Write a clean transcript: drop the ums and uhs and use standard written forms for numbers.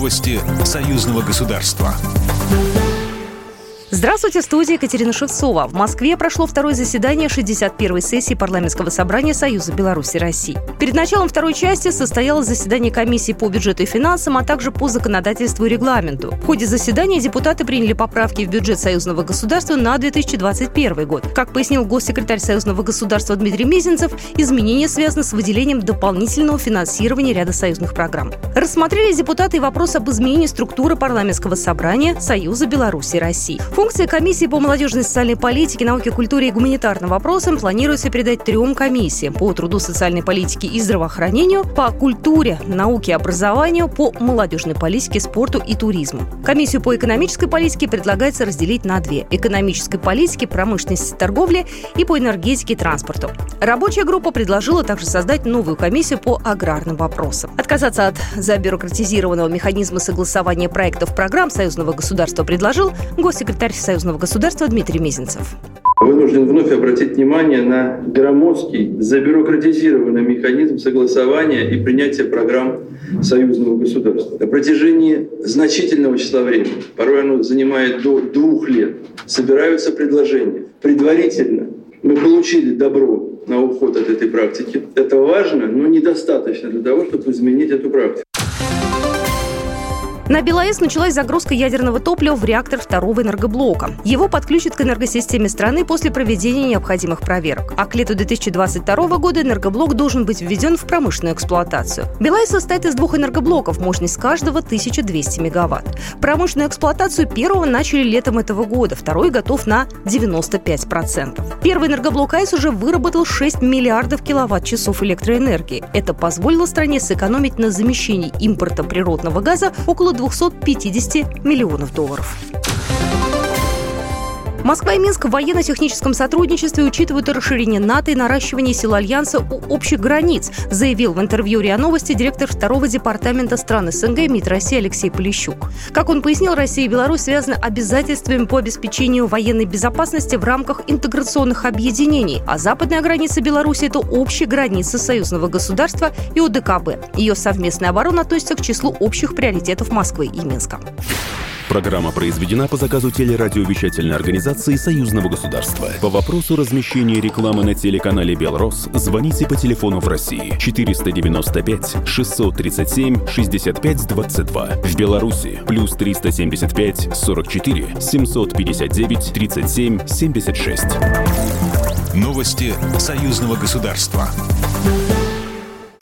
Новости союзного государства. Здравствуйте, в студии Екатерина Шевцова. В Москве прошло второе заседание 61-й сессии Парламентского собрания Союза Беларуси России. Перед началом второй части состоялось заседание комиссии по бюджету и финансам, а также по законодательству и регламенту. В ходе заседания депутаты приняли поправки в бюджет союзного государства на 2021 год. Как пояснил госсекретарь союзного государства Дмитрий Мезенцев, изменения связаны с выделением дополнительного финансирования ряда союзных программ. Рассмотрели депутаты и вопрос об изменении структуры парламентского собрания Союза Беларуси России. Функции комиссии по молодежной и социальной политике, науке, культуре и гуманитарным вопросам планируется передать 3 комиссиям: по труду, социальной политике и здравоохранению, по культуре, науке и образованию, по молодежной политике, спорту и туризму. Комиссию по экономической политике предлагается разделить на 2: экономической политике, промышленности, торговле и по энергетике и транспорту. Рабочая группа предложила также создать новую комиссию по аграрным вопросам. Отказаться от забюрократизированного механизма согласования проектов программ союзного государства предложил госсекретарь союзного государства Дмитрий Мезенцев. Вынужден вновь обратить внимание на громоздкий, забюрократизированный механизм согласования и принятия программ союзного государства. На протяжении значительного числа времени, порой оно занимает до 2 лет, собираются предложения. Предварительно мы получили добро на уход от этой практики. Это важно, но недостаточно для того, чтобы изменить эту практику. На БелАЭС началась загрузка ядерного топлива в реактор 2-го энергоблока. Его подключат к энергосистеме страны после проведения необходимых проверок. А к лету 2022 года энергоблок должен быть введен в промышленную эксплуатацию. БелАЭС состоит из 2 энергоблоков, мощность каждого 1200 мегаватт. Промышленную эксплуатацию первого начали летом этого года, второй готов на 95%. Первый энергоблок АЭС уже выработал 6 миллиардов киловатт-часов электроэнергии. Это позволило стране сэкономить на замещении импорта природного газа около 250 миллионов долларов. Москва и Минск в военно-техническом сотрудничестве учитывают расширение НАТО и наращивание сил Альянса у общих границ, заявил в интервью РИА Новости директор 2-го департамента стран СНГ МИД России Алексей Полищук. Как он пояснил, Россия и Беларусь связаны обязательствами по обеспечению военной безопасности в рамках интеграционных объединений, а западная граница Беларуси – это общая граница союзного государства и ОДКБ. Ее совместная оборона относится к числу общих приоритетов Москвы и Минска. Программа произведена по заказу телерадиовещательной организации Союзного государства. По вопросу размещения рекламы на телеканале «Белрос» звоните по телефону в России 495 637 65 22. В Беларуси + 375 44 759 37 76. Новости союзного государства.